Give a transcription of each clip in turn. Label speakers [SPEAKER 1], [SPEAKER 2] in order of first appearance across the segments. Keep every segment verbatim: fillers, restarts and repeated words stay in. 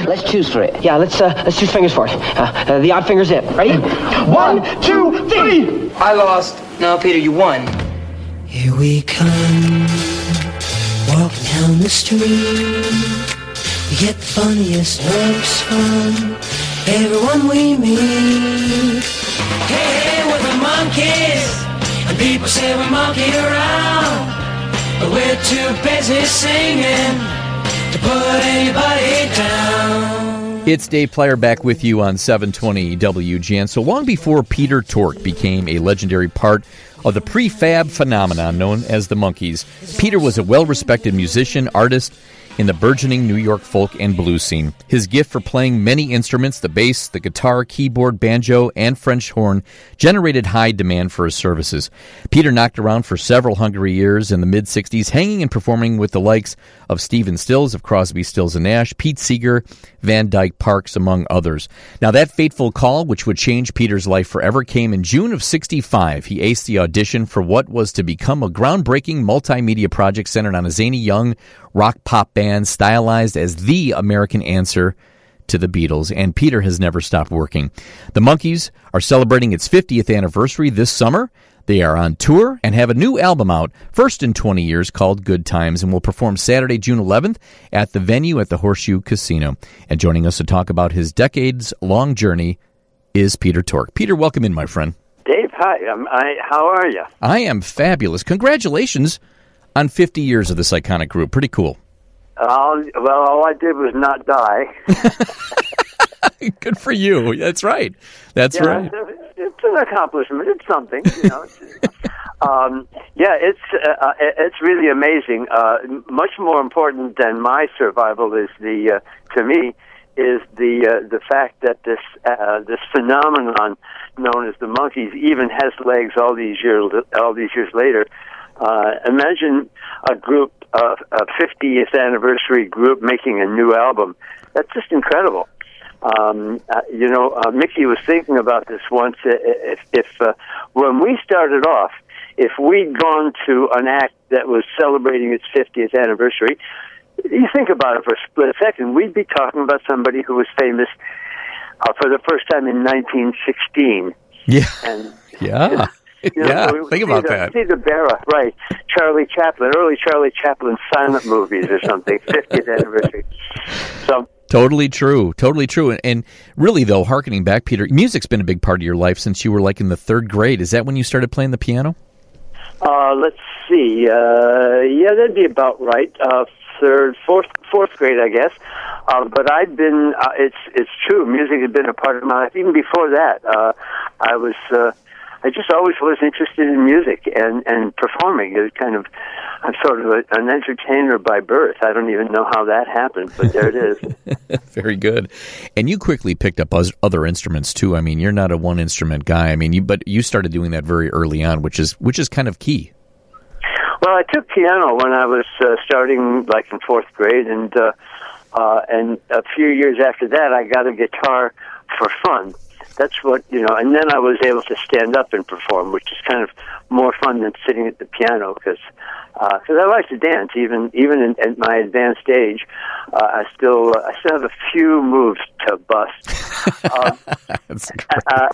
[SPEAKER 1] let's choose for it. Yeah, let's uh, let's choose fingers for it. Uh, uh, the odd finger's it. Ready? One, two, three.
[SPEAKER 2] I lost. No, Peter, you won.
[SPEAKER 3] Here we come, walking down the street. We get the funniest looks from everyone we meet. Hey, hey, we're the monkeys, and people say we monkey around, but we're too busy singing to put anybody down.
[SPEAKER 4] It's Dave Plyer back with you on seven twenty W G N. So long before Peter Tork became a legendary part of the prefab phenomenon known as the Monkees, Peter was a well-respected musician, artist in the burgeoning New York folk and blues scene. His gift for playing many instruments, the bass, the guitar, keyboard, banjo, and French horn, generated high demand for his services. Peter knocked around for several hungry years in the mid-sixties, hanging and performing with the likes of Stephen Stills of Crosby, Stills and Nash, Pete Seeger, Van Dyke Parks, among others. Now, that fateful call, which would change Peter's life forever, came in June of sixty-five. He aced the audition for what was to become a groundbreaking multimedia project centered on a zany young rock-pop band stylized as the American answer to the Beatles, and Peter has never stopped working. The Monkees are celebrating its fiftieth anniversary this summer. They are on tour and have a new album out, first in twenty years, called Good Times, and will perform Saturday, June eleventh at the venue at the Horseshoe Casino. And joining us to talk about his decades-long journey is Peter Tork. Peter, welcome in, my friend.
[SPEAKER 5] Dave, hi. Um, I, how are you?
[SPEAKER 4] I am fabulous. Congratulations on fifty years of this iconic group. Pretty cool.
[SPEAKER 5] Uh, well, all I did was not die.
[SPEAKER 4] Good for you. That's right. That's
[SPEAKER 5] yeah,
[SPEAKER 4] right.
[SPEAKER 5] It's, it's an accomplishment. It's something, you know. um, yeah, it's uh, it's really amazing. Uh, much more important than my survival is the uh, to me is the uh, the fact that this uh, this phenomenon known as the Monkees even has legs all these years all these years later. Uh, imagine a group, uh, a fiftieth anniversary group making a new album. That's just incredible. Um, uh, you know, uh, Mickey was thinking about this once. If, if uh, when we started off, if we'd gone to an act that was celebrating its fiftieth anniversary, you think about it for a split second, we'd be talking about somebody who was famous uh, for the first time in nineteen sixteen.
[SPEAKER 4] Yeah.
[SPEAKER 5] And,
[SPEAKER 4] yeah.
[SPEAKER 5] You know,
[SPEAKER 4] yeah,
[SPEAKER 5] so
[SPEAKER 4] think about
[SPEAKER 5] the,
[SPEAKER 4] that.
[SPEAKER 5] See the Barra, right? Charlie Chaplin, early Charlie Chaplin silent movies or something, fiftieth anniversary. So
[SPEAKER 4] totally true, totally true. And, and really, though, hearkening back, Peter, music's been a big part of your life since you were like in the third grade. Is that when you started playing the piano?
[SPEAKER 5] Uh, let's see. Uh, yeah, that'd be about right. Uh, third, fourth, fourth grade, I guess. Uh, but I've been. Uh, it's it's true. Music had been a part of my life even before that. Uh, I was. Uh, I just always was interested in music and, and performing. It was kind of, I'm sort of a, an entertainer by birth. I don't even know how that happened, but there it is.
[SPEAKER 4] Very good. And you quickly picked up other instruments too. I mean, you're not a one instrument guy. I mean, you but you started doing that very early on, which is which is kind of key.
[SPEAKER 5] Well, I took piano when I was uh, starting, like in fourth grade, and uh, uh, and a few years after that, I got a guitar for fun. That's what, you know, and then I was able to stand up and perform, which is kind of more fun than sitting at the piano, because uh, cause I like to dance, even even in, at my advanced age. Uh, I still uh, I still have a few moves to bust. Uh,
[SPEAKER 4] That's
[SPEAKER 5] uh,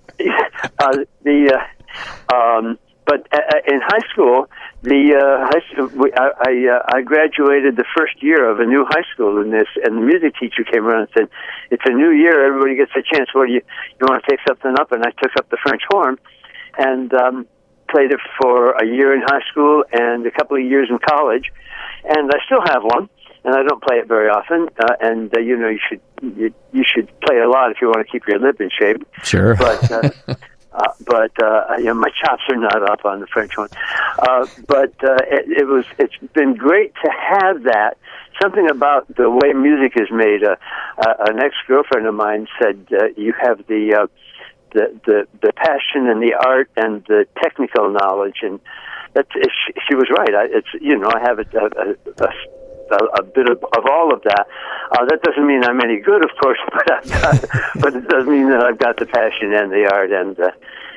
[SPEAKER 5] uh, the uh, um, but uh, in high school, the uh, high school, we, I I, uh, I graduated the first year of a new high school in this, and the music teacher came around and said, "It's a new year. Everybody gets a chance. What do you you want to take something up?" And I took up the French horn, and um, played it for a year in high school and a couple of years in college, and I still have one. And I don't play it very often. Uh, and uh, you know, you should you, you should play it a lot if you want to keep your lip in shape.
[SPEAKER 4] Sure.
[SPEAKER 5] But uh, uh, but uh, you know, my chops are not up on the French horn. Uh, but uh, it, it was it's been great to have that. Something about the way music is made. Uh, uh, an ex-girlfriend of mine said, uh, "You have the." Uh, The, the the passion and the art and the technical knowledge, and that she, she was right. I, it's you know I have a a, a, a bit of, of all of that. Uh, that doesn't mean I'm any good, of course, but I've got, but it does mean that I've got the passion and the art and uh,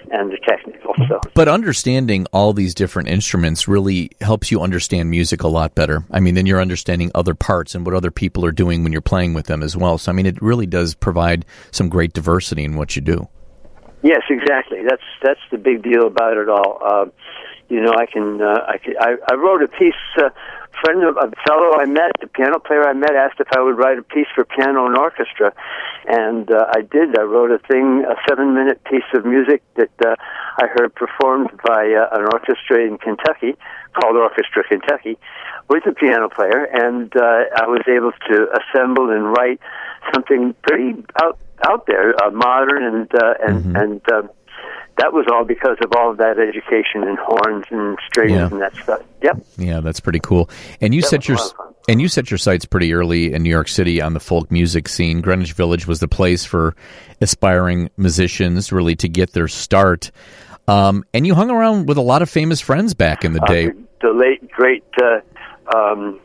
[SPEAKER 5] and the technical. So,
[SPEAKER 4] but understanding all these different instruments really helps you understand music a lot better. I mean, then you're understanding other parts and what other people are doing when you're playing with them as well. So, I mean, it really does provide some great diversity in what you do.
[SPEAKER 5] Yes, exactly. That's that's the big deal about it all. Uh, you know, I can, uh, I, can I, I wrote a piece. Uh, friend of a fellow I met, the piano player I met, asked if I would write a piece for piano and orchestra, and uh, I did. I wrote a thing, a seven-minute piece of music that uh, I heard performed by uh, an orchestra in Kentucky called Orchestra Kentucky, with a piano player, and uh, I was able to assemble and write something pretty out out there, uh, modern, and uh, and mm-hmm. and. Uh, That was all because of all of that education in horns and strings yeah. and that stuff. Yep.
[SPEAKER 4] Yeah, that's pretty cool. And you that set your and you set your sights pretty early in New York City on the folk music scene. Greenwich Village was the place for aspiring musicians really to get their start. Um, and you hung around with a lot of famous friends back in the day.
[SPEAKER 5] Uh, the late great uh, um,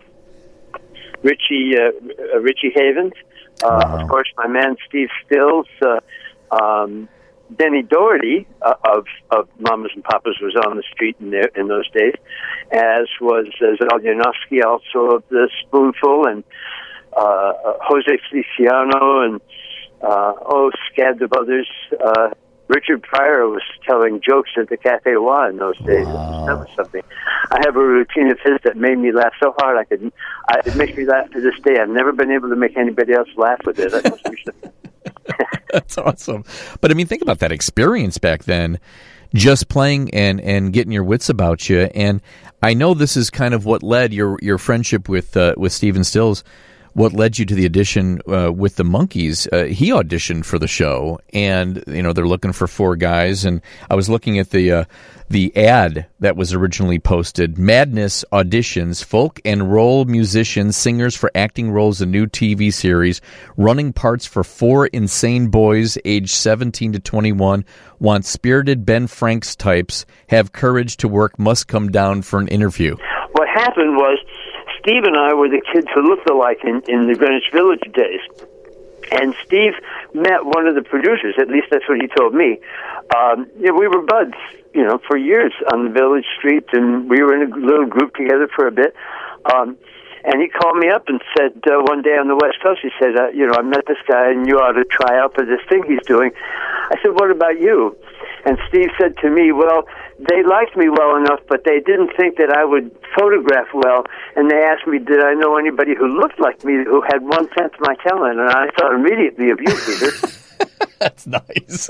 [SPEAKER 5] Richie uh, Richie Havens, uh, wow. of course, my man Steve Stills. Uh, um, Denny Doherty uh, of of Mamas and Papas was on the street in there in those days, as was uh, Zal Janowski, also of the Spoonful, and uh, uh, Jose Feliciano, and uh, oh, scads of others. Uh, Richard Pryor was telling jokes at the Café Wa in those days. Wow. That was something. I have a routine of his that made me laugh so hard I could. I, it makes me laugh to this day. I've never been able to make anybody else laugh with it. That must be something.
[SPEAKER 4] That's awesome. But I mean, think about that experience back then, just playing and, and getting your wits about you. And I know this is kind of what led your your friendship with uh, with Stephen Stills, what led you to the audition uh, with the Monkees. Uh, he auditioned for the show, and you know they're looking for four guys. And I was looking at the uh, the ad that was originally posted: Madness auditions folk and role musicians, singers for acting roles in new T V series, running parts for four insane boys aged seventeen to twenty-one. Want spirited Ben Franks types, have courage to work, must come down for an interview.
[SPEAKER 5] What happened was, Steve and I were the kids who looked alike in, in the Greenwich Village days. And Steve met one of the producers, at least that's what he told me. Um, you know, we were buds, you know, for years on the village street, and we were in a little group together for a bit. Um, and he called me up and said uh, one day on the West Coast, he said, uh, you know, I met this guy, and you ought to try out for this thing he's doing. I said, what about you? And Steve said to me, well, they liked me well enough, but they didn't think that I would photograph well, and they asked me, did I know anybody who looked like me, who had one tenth my talent, and I thought immediately of you, Peter.
[SPEAKER 4] That's nice.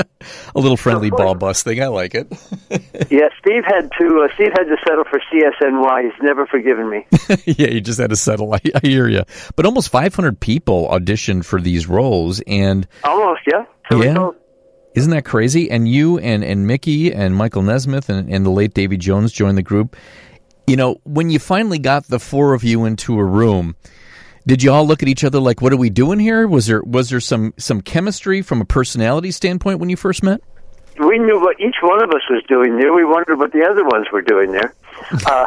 [SPEAKER 4] A little friendly ball bust thing. I like it.
[SPEAKER 5] Yeah, Steve had to. Uh, Steve had to settle for C S N Y. He's never forgiven me.
[SPEAKER 4] Yeah, he just had to settle. I, I hear you. But almost five hundred people auditioned for these roles, and
[SPEAKER 5] almost, yeah. So
[SPEAKER 4] yeah. Isn't that crazy? And you and, and Mickey and Michael Nesmith and, and the late Davy Jones joined the group. You know, when you finally got the four of you into a room, did you all look at each other like, what are we doing here? Was there was there some, some chemistry from a personality standpoint when you first met?
[SPEAKER 5] We knew what each one of us was doing there. We wondered what the other ones were doing there. Uh,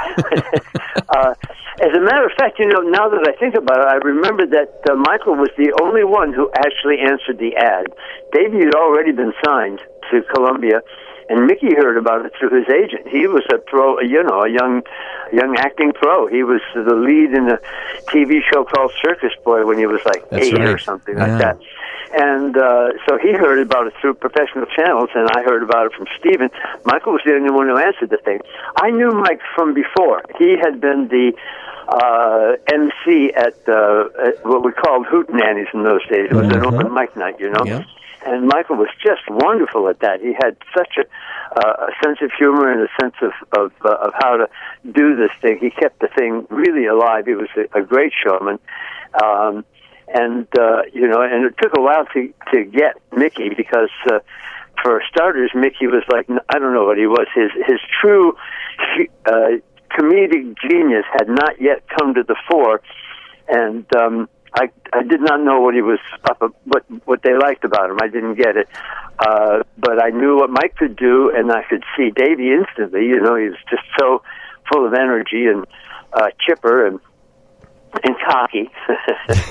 [SPEAKER 5] uh, as a matter of fact, you know, now that I think about it, I remember that uh, Michael was the only one who actually answered the ad. Davey had already been signed to Columbia, and Mickey heard about it through his agent. He was a pro, you know, a young, young acting pro. He was the lead in a T V show called Circus Boy when he was like
[SPEAKER 4] That's
[SPEAKER 5] eight
[SPEAKER 4] right.
[SPEAKER 5] or something
[SPEAKER 4] yeah.
[SPEAKER 5] like that. And uh, so he heard about it through professional channels, and I heard about it from Stephen. Michael was the only one who answered the thing. I knew Mike from before. He had been the uh, M C at, uh, at what we called Hootenannies in those days. It was mm-hmm. an open mic night, you know.
[SPEAKER 4] Yeah.
[SPEAKER 5] And Michael was just wonderful at that. He had such a, uh, a sense of humor and a sense of of, uh, of how to do this thing. He kept the thing really alive. He was a, a great showman. Um, and, uh, you know, and it took a while to, to get Mickey because, uh, for starters, Mickey was like, I don't know what he was. His, his true uh, comedic genius had not yet come to the fore. And, um, I I did not know what he was up, what what they liked about him. I didn't get it, uh, but I knew what Mike could do, and I could see Davey instantly. You know, he was just so full of energy and uh, chipper and and cocky,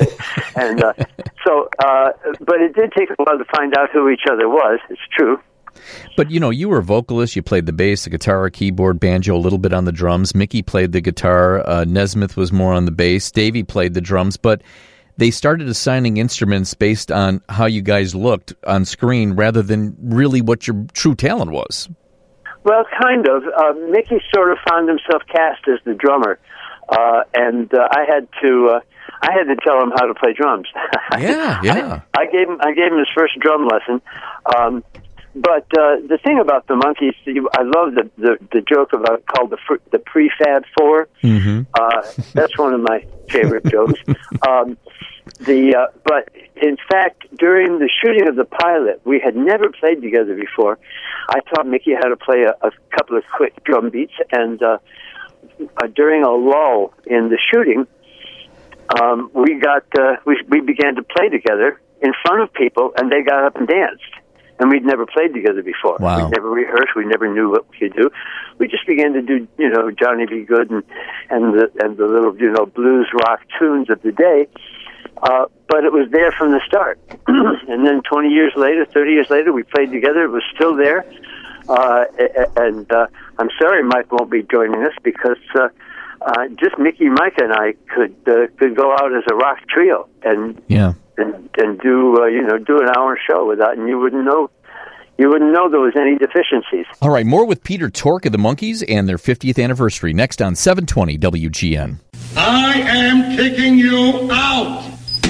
[SPEAKER 5] and uh, so. Uh, but it did take a while to find out who each other was. It's true.
[SPEAKER 4] But, you know, you were a vocalist. You played the bass, the guitar, keyboard, banjo, a little bit on the drums. Mickey played the guitar. Uh, Nesmith was more on the bass. Davey played the drums. But they started assigning instruments based on how you guys looked on screen rather than really what your true talent was.
[SPEAKER 5] Well, kind of. Uh, Mickey sort of found himself cast as the drummer, uh, and uh, I had to uh, I had to tell him how to play drums.
[SPEAKER 4] Yeah, yeah.
[SPEAKER 5] I, I gave him I gave him his first drum lesson. Um, but uh, the thing about the Monkees, I love the, the the joke about called the fr- the prefab four.
[SPEAKER 4] Mm-hmm.
[SPEAKER 5] Uh, that's one of my favorite jokes. Um, the uh, but in fact, during the shooting of the pilot, we had never played together before. I taught Mickey how to play a, a couple of quick drum beats, and uh, uh, during a lull in the shooting, um, we got uh, we we began to play together in front of people, and they got up and danced. And we'd never played together before.
[SPEAKER 4] Wow.
[SPEAKER 5] We'd never rehearsed. We never knew what we could do. We just began to do, you know, Johnny B. Good and and the and the little, you know, blues rock tunes of the day. Uh, but it was there from the start. And then twenty years later, thirty years later, we played together. It was still there. Uh, and uh, I'm sorry Mike won't be joining us because uh, uh, just Mickey, Mike, and I could uh, could go out as a rock trio and
[SPEAKER 4] yeah.
[SPEAKER 5] and and do uh, you know do an hour show without, and you wouldn't know you wouldn't know there was any deficiencies.
[SPEAKER 4] All right, more with Peter Tork of the Monkees and their fiftieth anniversary next on seven twenty W G N.
[SPEAKER 6] I am kicking you out.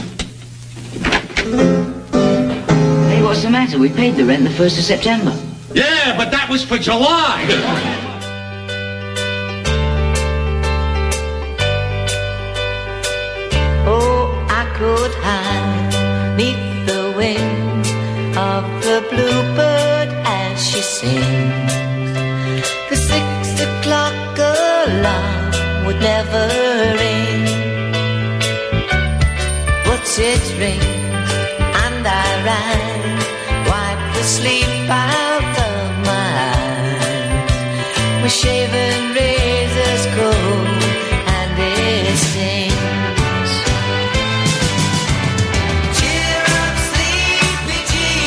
[SPEAKER 2] Hey, what's the matter? We paid the rent the first of September.
[SPEAKER 6] Yeah, but that was for July.
[SPEAKER 3] Oh, I could hide neath the wing of the bluebird as she sings. The six o'clock alarm would never ring, but it rings and I rise, wipe the sleep out of my eyes. My shaven razor's cold and it stings. Cheer up, sleepy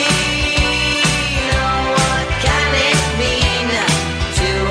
[SPEAKER 3] Jean. Oh, what can it mean to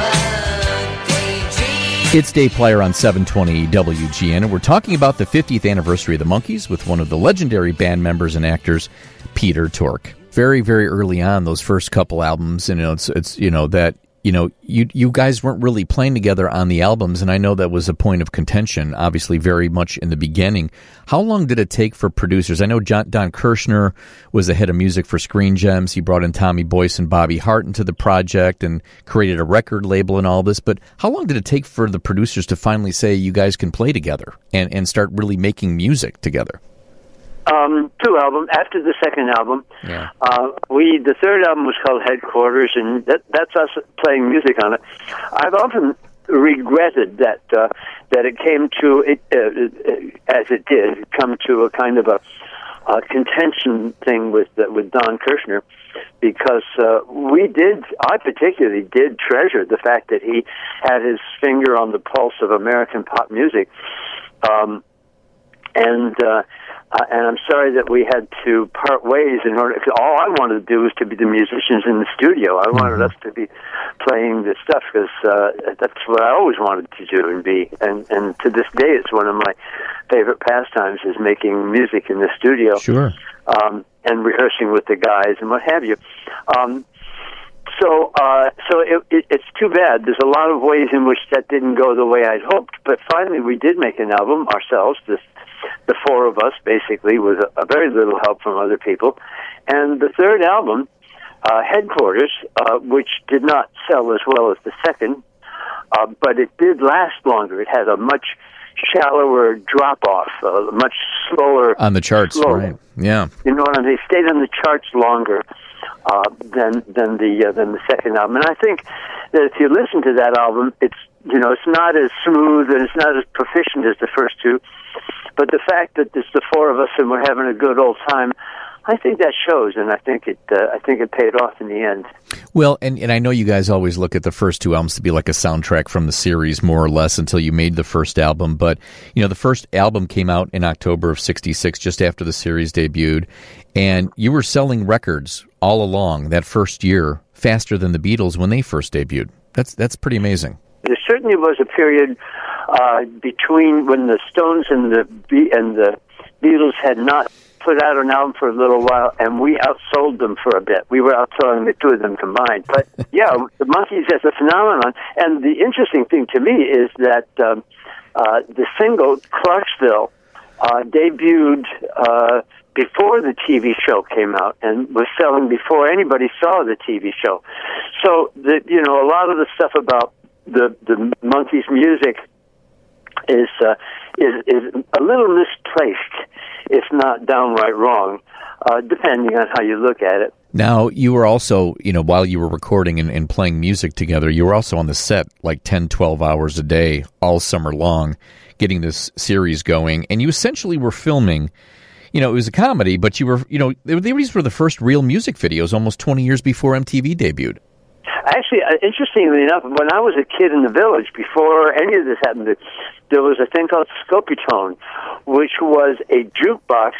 [SPEAKER 3] a daydream?
[SPEAKER 4] It's Dave Plyer on seven twenty W G N, and we're talking about the fiftieth anniversary of the Monkees with one of the legendary band members and actors, Peter Tork. Very, very early on, those first couple albums, and you know, it's, it's you know that you know you you guys weren't really playing together on the albums, and I know that was a point of contention, obviously, very much in the beginning. How long did it take for producers? I know John, Don Kirshner was the head of music for Screen Gems. He brought in Tommy Boyce and Bobby Hart into the project and created a record label and all this. But how long did it take for the producers to finally say you guys can play together and and start really making music together?
[SPEAKER 5] Um, two albums. After the second album,
[SPEAKER 4] Yeah.
[SPEAKER 5] uh, we the third album was called Headquarters, and that, that's us playing music on it. I've often regretted that uh, that it came to it uh, as it did come to a kind of a, a contention thing with uh, with Don Kirshner, because uh, we did. I particularly did treasure the fact that he had his finger on the pulse of American pop music, um, and. Uh, Uh, and I'm sorry that we had to part ways in order, cause all I wanted to do was to be the musicians in the studio. I wanted
[SPEAKER 4] Mm-hmm.
[SPEAKER 5] us to be playing this stuff because uh, that's what I always wanted to do and be. And, and to this day, it's one of my favorite pastimes is making music in the studio.
[SPEAKER 4] Sure.
[SPEAKER 5] Um, and rehearsing with the guys and what have you. Um, so uh, so it, it, it's too bad. There's a lot of ways in which that didn't go the way I'd hoped. But finally, we did make an album ourselves, this the four of us, basically, with a, a very little help from other people. And the third album, uh, Headquarters, uh, which did not sell as well as the second, uh, but it did last longer. It had a much shallower drop-off, uh, much slower...
[SPEAKER 4] On the charts,
[SPEAKER 5] slower.
[SPEAKER 4] right. Yeah.
[SPEAKER 5] You know what I mean? They stayed on the charts longer uh, than than the uh, than the second album. And I think that if you listen to that album, it's you know it's not as smooth and it's not as proficient as the first two. But the fact that it's the four of us and we're having a good old time, I think that shows, and I think it uh, I think it paid off in the end.
[SPEAKER 4] Well, and, and I know you guys always look at the first two albums to be like a soundtrack from the series, more or less, until you made the first album. But, you know, the first album came out in October of sixty-six, just after the series debuted, and you were selling records all along that first year faster than the Beatles when they first debuted. That's that's pretty amazing.
[SPEAKER 5] There certainly was a period uh, between when the Stones and the Be- and the Beatles had not put out an album for a little while, and we outsold them for a bit. We were outselling the two of them combined. But yeah, the Monkees as a phenomenon. And the interesting thing to me is that um, uh, the single Clarksville uh, debuted uh, before the T V show came out and was selling before anybody saw the T V show. So the you know a lot of the stuff about the the Monkees music is uh, is is a little misplaced, if not downright wrong, uh, depending on how you look at it.
[SPEAKER 4] Now, you were also, you know, while you were recording and, and playing music together, you were also on the set like ten, twelve hours a day all summer long, getting this series going, and you essentially were filming. You know, it was a comedy, but you were, you know, these were the first real music videos almost twenty years before M T V debuted.
[SPEAKER 5] Actually, uh, interestingly enough, when I was a kid in the village, before any of this happened, there was a thing called Scopitone, which was a jukebox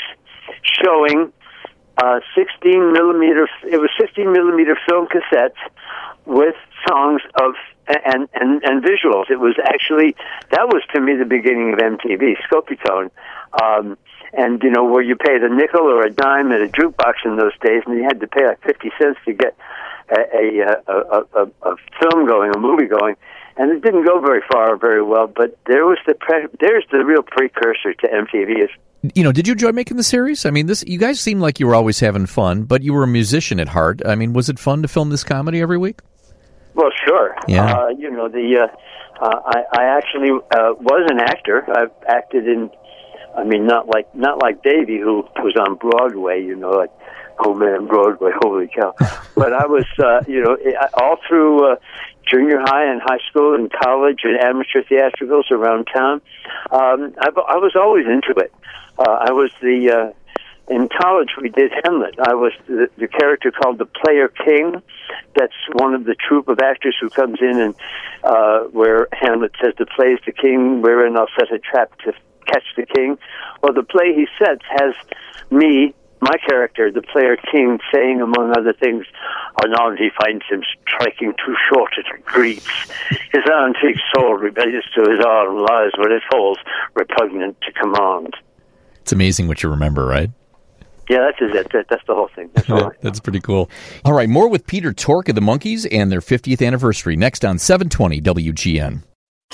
[SPEAKER 5] showing uh, sixteen millimeter. It was sixteen millimeter film cassettes with songs of and, and and visuals. It was actually that was to me the beginning of M T V. Scopitone. Um, And, you know, where you paid a nickel or a dime at a jukebox in those days, and you had to pay like fifty cents to get a, a, a, a, a film going, a movie going. And it didn't go very far or very well, but there was the pre- there's the real precursor to M T V.
[SPEAKER 4] You know, did you enjoy making the series? I mean, this you guys seemed like you were always having fun, but you were a musician at heart. I mean, was it fun to film this comedy every week?
[SPEAKER 5] Well, sure.
[SPEAKER 4] Yeah.
[SPEAKER 5] Uh, you know, the uh, uh, I, I actually uh, was an actor. I've acted in... I mean, not like not like Davey, who was on Broadway, you know, like, oh man, Broadway, holy cow. But I was, uh, you know, all through uh, junior high and high school and college and amateur theatricals around town. Um, I, I was always into it. Uh, I was the, uh, in college we did Hamlet. I was the, the character called the Player King. That's one of the troupe of actors who comes in and uh, where Hamlet says the play's the king, wherein I'll set a trap to catch the king. Well, the play he sets has me, my character, the Player King, saying, among other things, anon he finds him striking too short at greets. His antique sword rebellious to his arm lies where it falls, repugnant to command.
[SPEAKER 4] It's amazing what you remember, right?
[SPEAKER 5] Yeah, that's it. That, that's the whole thing. That's, all right.
[SPEAKER 4] That's pretty cool. All right, more with Peter Tork of the Monkees and their fiftieth anniversary next on seven twenty W G N.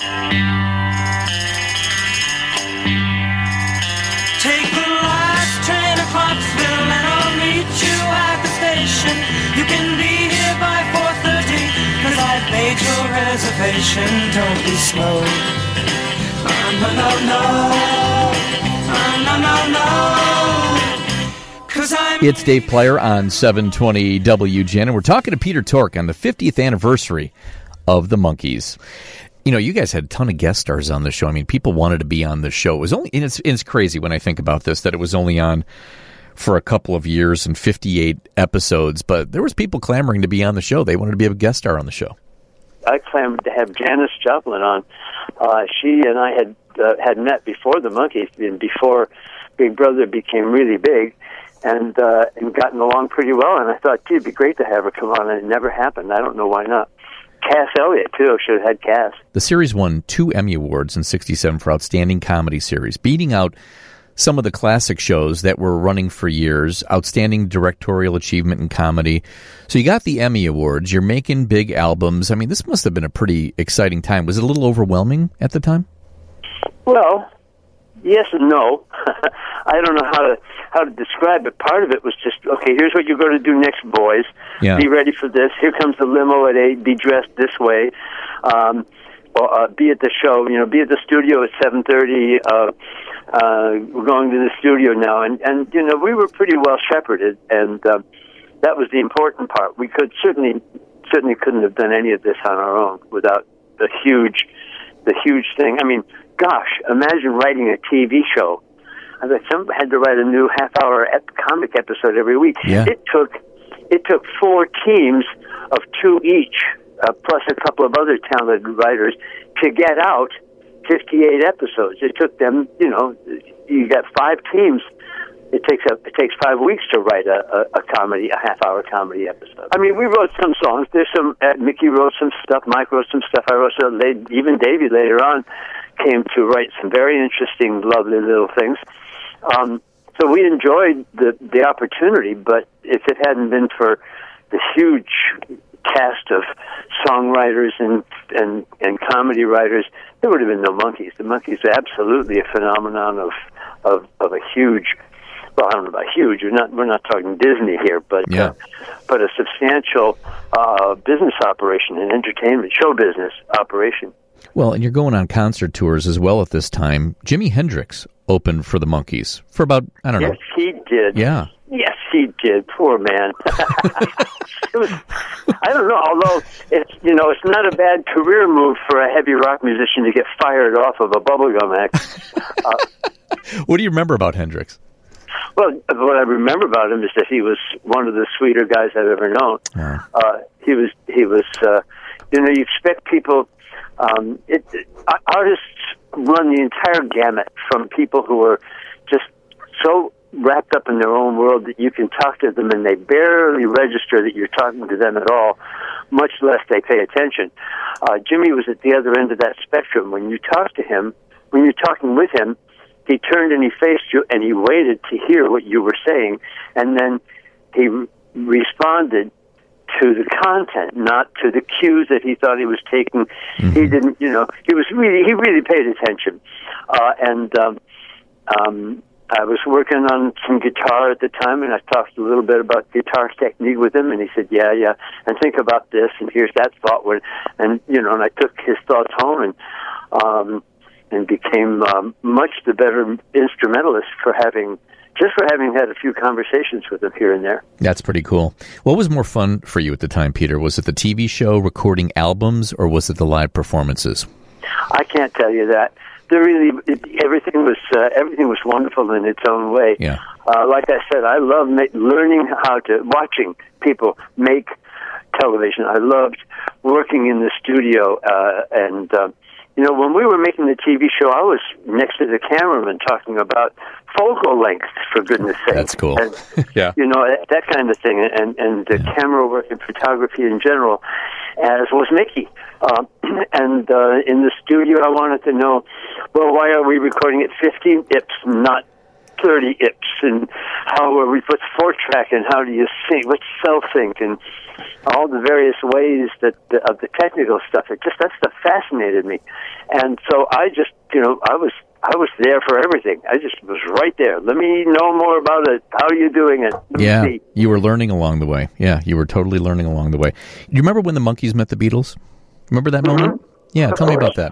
[SPEAKER 3] Take the last train to Clarksville and I'll meet you at the station. You can be here by four thirty, cause I've made your reservation. Don't be slow. Oh, no, no, no. Oh, no, no, no. Cause I'm
[SPEAKER 4] It's Dave Player on seven twenty W G N, and we're talking to Peter Tork on the fiftieth anniversary of the Monkees. You know, you guys had a ton of guest stars on the show. I mean, people wanted to be on the show. It was only, and it's, it's crazy when I think about this, that it was only on for a couple of years and fifty-eight episodes, but there was people clamoring to be on the show. They wanted to be a guest star on the show.
[SPEAKER 5] I clamored to have Janis Joplin on. Uh, she and I had uh, had met before the Monkees, and before Big Brother became really big, and uh, and gotten along pretty well. And I thought, gee, it'd be great to have her come on, and it never happened. I don't know why not. Cass Elliot, too. Should have had Cass.
[SPEAKER 4] The series won two Emmy Awards in sixty-seven for Outstanding Comedy Series, beating out some of the classic shows that were running for years. Outstanding Directorial Achievement in Comedy. So you got the Emmy Awards. You're making big albums. I mean, this must have been a pretty exciting time. Was it a little overwhelming at the time?
[SPEAKER 5] Well, yes and no. I don't know how to how to describe it. Part of it was just, okay, here's what you're going to do next, boys.
[SPEAKER 4] Yeah.
[SPEAKER 5] Be ready for this. Here comes the limo at eight. Be dressed this way. Um, or uh, be at the show. You know, be at the studio at seven thirty. Uh, uh, we're going to the studio now, and and you know, we were pretty well shepherded, and uh, that was the important part. We could certainly certainly couldn't have done any of this on our own without the huge the huge thing. I mean, gosh, imagine writing a T V show. I bet some had to write a new half-hour ep- comic episode every week.
[SPEAKER 4] Yeah.
[SPEAKER 5] It took it took four teams of two each, uh, plus a couple of other talented writers, to get out fifty-eight episodes. It took them, you know, you got five teams it takes a, it takes five weeks to write a, a, a comedy, a half-hour comedy episode. I mean, we wrote some songs. There's some, uh, Mickey wrote some stuff, Mike wrote some stuff, I wrote some, they, even Davey later on came to write some very interesting, lovely little things. Um, so we enjoyed the, the opportunity, but if it hadn't been for the huge cast of songwriters and, and, and comedy writers, there would have been no Monkees. The Monkees are absolutely a phenomenon of, of, of a huge, well, I don't know about huge, we're not, we're not talking Disney here, but,
[SPEAKER 4] yeah.
[SPEAKER 5] uh, but a substantial uh, business operation, an entertainment, show business operation.
[SPEAKER 4] Well, and you're going on concert tours as well at this time. Jimi Hendrix opened for the Monkees for about, I don't
[SPEAKER 5] yes,
[SPEAKER 4] know.
[SPEAKER 5] Yes, he did.
[SPEAKER 4] Yeah.
[SPEAKER 5] Yes, he did. Poor man. It was, I don't know, although it's, you know, it's not a bad career move for a heavy rock musician to get fired off of a bubblegum act. Uh,
[SPEAKER 4] what do you remember about Hendrix?
[SPEAKER 5] Well, what I remember about him is that he was one of the sweeter guys I've ever known.
[SPEAKER 4] Yeah.
[SPEAKER 5] Uh, he was, he was, uh, you know, you expect people, um, it, it, artists run the entire gamut from people who are just so wrapped up in their own world that you can talk to them and they barely register that you're talking to them at all, much less they pay attention. Uh, Jimmy was at the other end of that spectrum. When you talk to him, when you're talking with him, he turned and he faced you and he waited to hear what you were saying, and then he re- responded to the content, not to the cues that he thought he was taking. Mm-hmm. He didn't, you know, he was really, he really paid attention. Uh, and um, um, I was working on some guitar at the time, and I talked a little bit about guitar technique with him, and he said, yeah, yeah, and think about this, and here's that thought. When, and, you know, and I took his thoughts home and um, and became um, much the better instrumentalist for having, just for having had a few conversations with him here and there. That's
[SPEAKER 4] pretty cool. What was more fun for you at the time, Peter? Was it the T V show, recording albums, or was it the live performances?
[SPEAKER 5] I can't tell you that. There really, it, everything was uh, everything was wonderful in its own way.
[SPEAKER 4] Yeah.
[SPEAKER 5] Uh, like I said, I love ma- learning how to, watching people make television. I loved working in the studio, uh, and uh, you know, when we were making the T V show, I was next to the cameraman talking about focal length, for goodness sake.
[SPEAKER 4] That's cool.
[SPEAKER 5] And,
[SPEAKER 4] yeah.
[SPEAKER 5] You know, that kind of thing, and and the yeah. camera work and photography in general, as was Mickey. Uh, and uh, in the studio, I wanted to know, well, why are we recording at fifteen I P S, not thirty I P S, and how are we, what's four track, and how do you sync, what's self sync, and all the various ways that the, of the technical stuff. It just, that stuff fascinated me, and so I just, you know, I was I was there for everything. I just was right there. Let me know more about it. How are you doing it? Let
[SPEAKER 4] yeah,
[SPEAKER 5] me see.
[SPEAKER 4] You were learning along the way. Yeah, you were totally learning along the way. Do you remember when the Monkees met the Beatles? Remember that moment? Mm-hmm. Yeah,
[SPEAKER 5] of
[SPEAKER 4] tell
[SPEAKER 5] course.
[SPEAKER 4] me about that.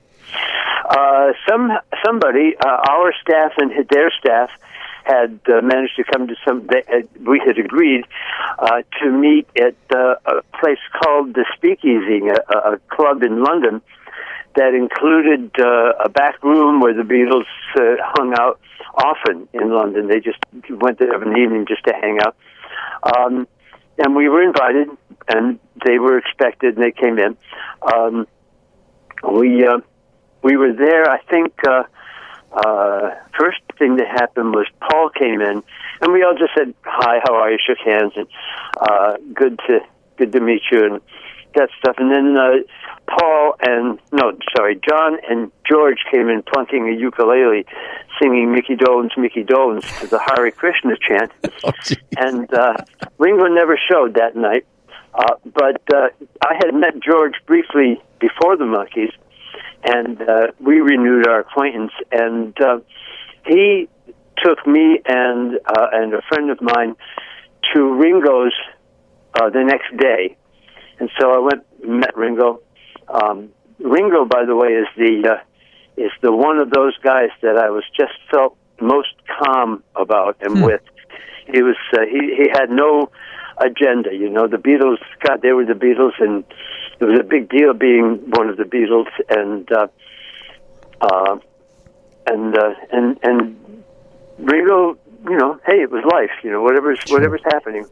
[SPEAKER 5] Uh, some somebody, uh, our staff and their staff, had uh, managed to come to some. They, uh, we had agreed uh, to meet at uh, a place called the Speakeasy, a, a club in London that included uh, a back room where the Beatles uh, hung out often in London. They just went there of an evening just to hang out. Um, and we were invited, and they were expected, and they came in. Um, we uh, we were there, I think, uh, uh, first thing that happened was Paul came in, and we all just said, hi, how are you, shook hands, and uh, good to good to meet you, and that stuff. And then uh, Paul and, no, sorry, John and George came in plunking a ukulele, singing Mickey Dolenz, Mickey Dolenz to the Hare Krishna chant.
[SPEAKER 4] Oh,
[SPEAKER 5] and uh, Ringo never showed that night. Uh, but uh, I had met George briefly before the Monkees, and uh, we renewed our acquaintance. And uh, he took me and uh, and a friend of mine to Ringo's uh, the next day. And so I went and met Ringo. Um, Ringo, by the way, is the uh, is the one of those guys that I was just felt most calm about and hmm. with. He was uh, he he had no agenda, you know. The Beatles, God, they were the Beatles, and it was a big deal being one of the Beatles. And uh, uh, and uh, and and Ringo, you know, hey, it was life, you know, whatever's sure. whatever's happening.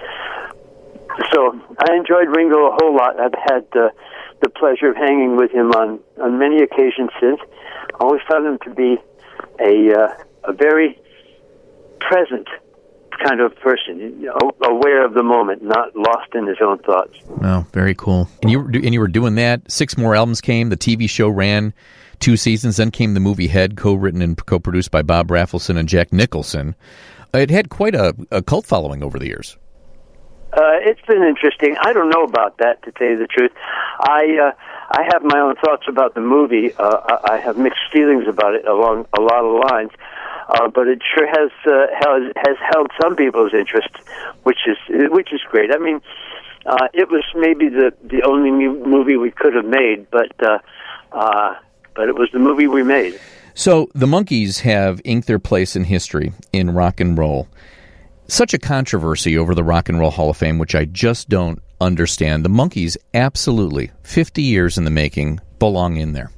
[SPEAKER 5] So I enjoyed Ringo a whole lot. I've had uh, the pleasure of hanging with him on, on many occasions since. I always found him to be a uh, a very present kind of person, you know, aware of the moment, not lost in his own thoughts.
[SPEAKER 4] Oh, very cool. And you were, and you were doing that. Six more albums came. The T V show ran two seasons. Then came the movie Head, co-written and co-produced by Bob Rafelson and Jack Nicholson. It had quite a, a cult following over the years.
[SPEAKER 5] Uh, it's been interesting. I don't know about that, to tell you the truth. I uh, I have my own thoughts about the movie. Uh, I have mixed feelings about it along a lot of lines. Uh, but it sure has, uh, has has held some people's interest, which is which is great. I mean, uh, it was maybe the the only movie we could have made, but uh, uh, but it was the movie we made.
[SPEAKER 4] So the Monkees have inked their place in history in rock and roll. Such a controversy over the Rock and Roll Hall of Fame, which I just don't understand. The Monkees, absolutely, fifty years in the making, belong in there.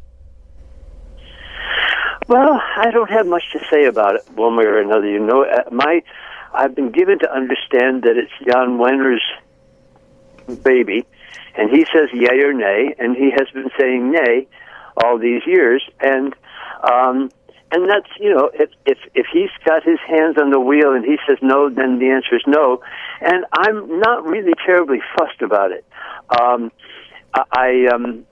[SPEAKER 5] Well, I don't have much to say about it one way or another. You know, my I've been given to understand that it's Jan Wenner's baby, and he says yay or nay, and he has been saying nay all these years, and um, and that's, you know, if if if he's got his hands on the wheel and he says no, then the answer is no, and I'm not really terribly fussed about it. Um, I. Um,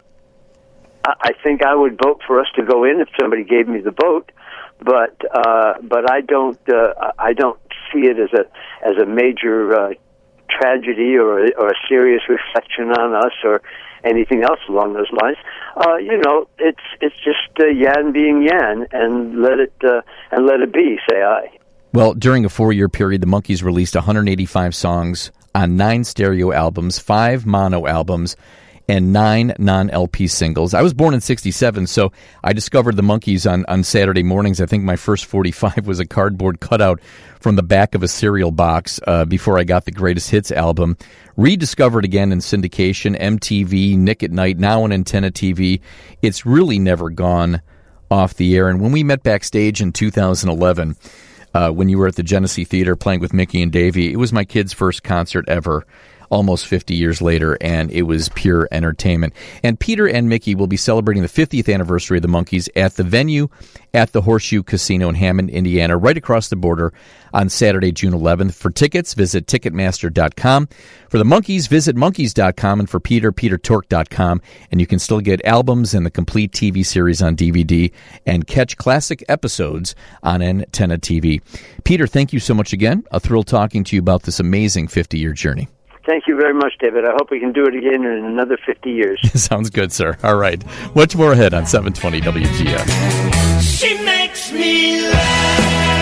[SPEAKER 5] I think I would vote for us to go in if somebody gave me the vote, but uh, but I don't uh, I don't see it as a as a major uh, tragedy or a, or a serious reflection on us or anything else along those lines. Uh, you know, it's it's just uh, Jan being Jan, and let it uh, and let it be. Say I.
[SPEAKER 4] Well, during a four-year period, the Monkees released one hundred eighty-five songs on nine stereo albums, five mono albums, and nine non-L P singles. I was born in sixty-seven, so I discovered the Monkees on, on Saturday mornings. I think my first forty-five was a cardboard cutout from the back of a cereal box uh, before I got the Greatest Hits album. Rediscovered again in syndication, M T V, Nick at Night, now on Antenna T V. It's really never gone off the air. And when we met backstage in two thousand eleven, uh, when you were at the Genesee Theater playing with Mickey and Davey, it was my kid's first concert ever, almost fifty years later, and it was pure entertainment. And Peter and Mickey will be celebrating the fiftieth anniversary of the Monkees at the venue at the Horseshoe Casino in Hammond, Indiana, right across the border on Saturday, June eleventh. For tickets, visit Ticketmaster dot com. For the Monkees, visit Monkees dot com, and for Peter, Peter Tork dot com. And you can still get albums and the complete T V series on D V D and catch classic episodes on Antenna T V. Peter, thank you so much again. A thrill talking to you about this amazing fifty-year journey.
[SPEAKER 5] Thank you very much, David. I hope we can do it again in another fifty years.
[SPEAKER 4] Sounds good, sir. All right. Much more ahead on seven twenty W G N.
[SPEAKER 3] She makes me laugh.